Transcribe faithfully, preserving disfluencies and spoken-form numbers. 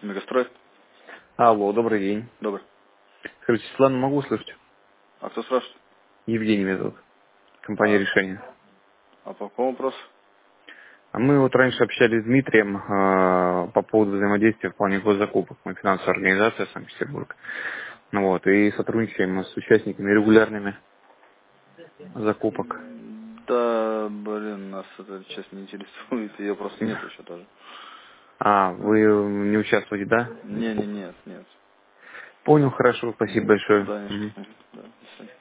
Мегастрой. Алло, добрый день. Добрый. Скажите, Светлану могу услышать? А кто спрашивает? Евгений меня зовут. Компания А, «Решение». а по какому вопросу? А мы вот раньше общались с Дмитрием э, по поводу взаимодействия в плане госзакупок. Мы финансовая организация Санкт-Петербург. Ну вот, и сотрудничаем мы с участниками регулярными закупок. М, Да, блин, нас это честно не интересует. Ее просто нет еще даже. А, вы не участвуете, да? Не, не, нет, нет. Понял, хорошо, спасибо Мгм. До большое. свидания. Мгм. Мгм. Да, до свидания.